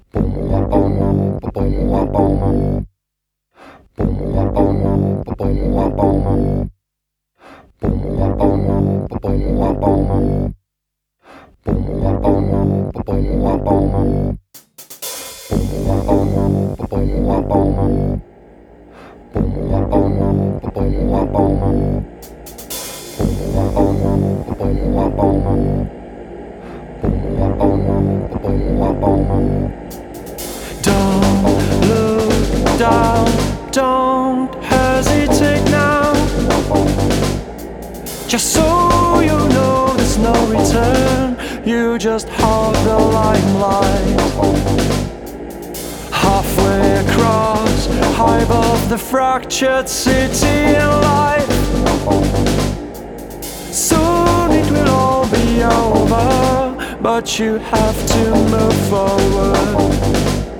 Don't look down, don't hesitate now. Just so you know there's no return, you just hog the limelight. Halfway across, high above the fractured city and life. Soon it will all be over, but you have to move forward.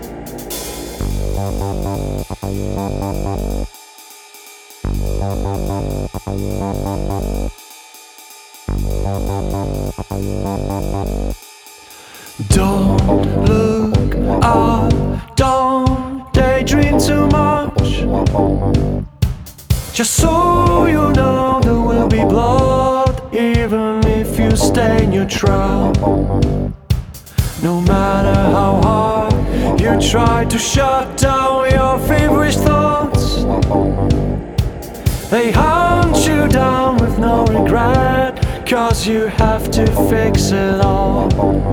Don't look up, don't daydream too much. Just so you know there will be blood, even if you stay neutral. No matter how hard you try to shut down your feverish thoughts, they hunt you down with no regret, 'cause you have to fix it all.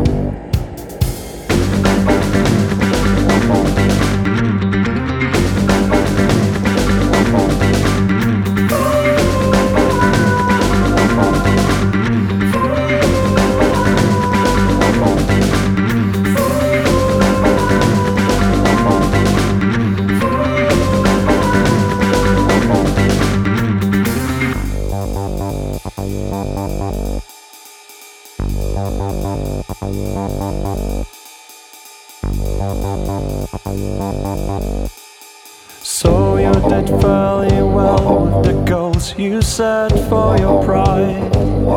So you did fairly well with the goals you set for your pride.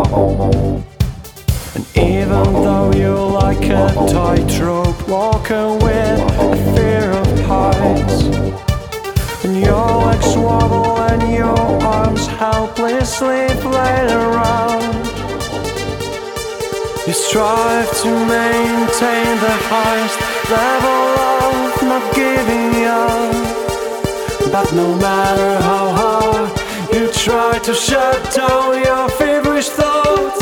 And even though you like a tightrope walking with a fear of heights, and your legs wobble and your arms helplessly flail around, you strive to maintain the highest level of not giving up. But no matter how hard you try to shut down your feverish thoughts,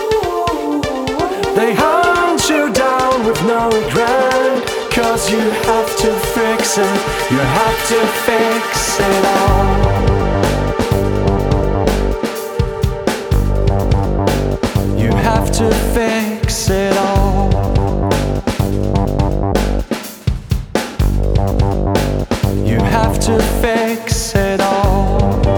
they hunt you down with no regret, 'cause you have to fix it, you have to fix it all. You have to fix it all. You have to fix it all.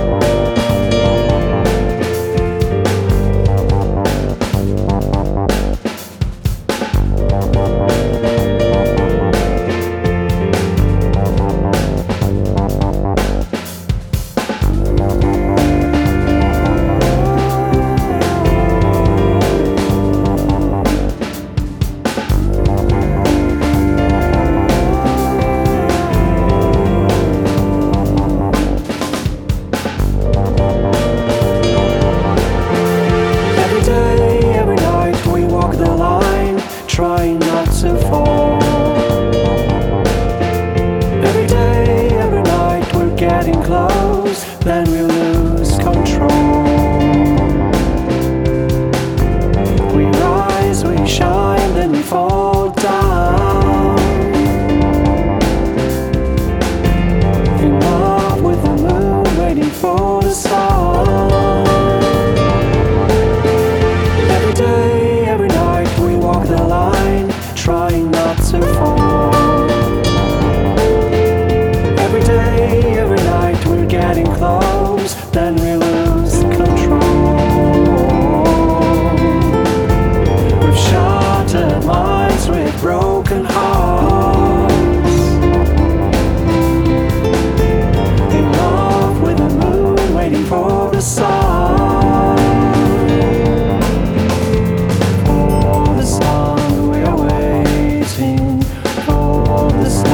Trying not to fall. Every day, every night we're getting close, then we lose control. We rise, we shine, then we fall down. In love with the moon, waiting for the sun. Every day, every night we walk the line, trying not to fall. Every day, every night we're getting close, then we lose control. With shattered minds, with broken hearts, in love with the moon, waiting for the sun. For the sun we are waiting, understand.